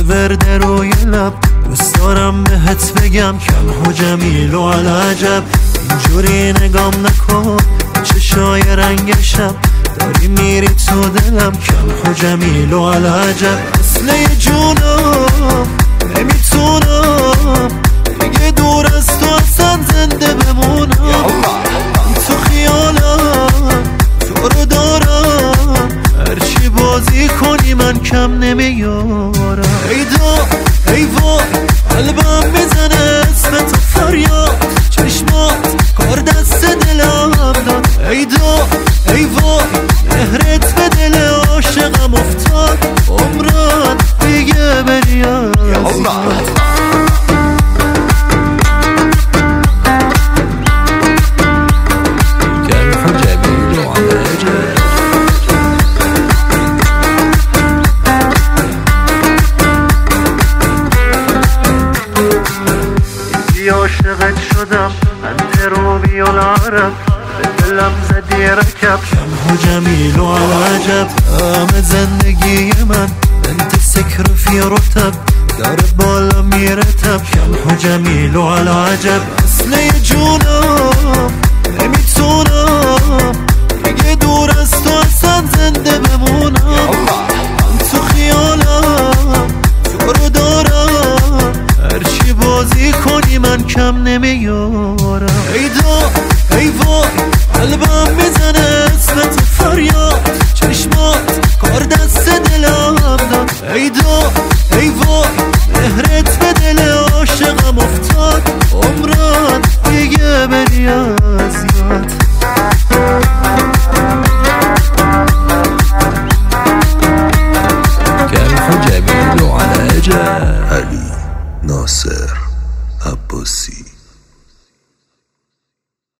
ورده روی لب، دوست دارم بهت بگم کم و جمیل و العجب. اینجوری نگام نکن چشای رنگ شب، داری میری تو دلم کم و جمیل و العجب. اصله جونم نمیتونم دیگه دور از تو اصلا زنده بمونم. تو خیالم تو رو دارم، هرچی بازی کنی من کم نمیارم. ای وای قلبم میزنه اسم تو فریاد، چشمات کار دست دلم داد. ای وای مهرت به دل عاشقم افتاد، عمران دیگه بری از عاشقت شدم من تروبی العرب، به دلم زدی رکب کم و جمیل و العجب. همه زندگی من انت سکر فی رتب، داره بالا میرتب کم و جمیل و العجب. اصله جونم نمیتونم دیگه دور از تو اصلا زنده بمونم. تو خیالم تو رو دارم، هرچی بازی کنی من کم نمیارم. ای وای قلبم میزنه اسم تو فریاد، چشمات کار دست دلم داد. ای وای مهرت به دل عاشقم افتاد، عمران دیگه بری از یاد. كان جميل على علی ناصر عباسی.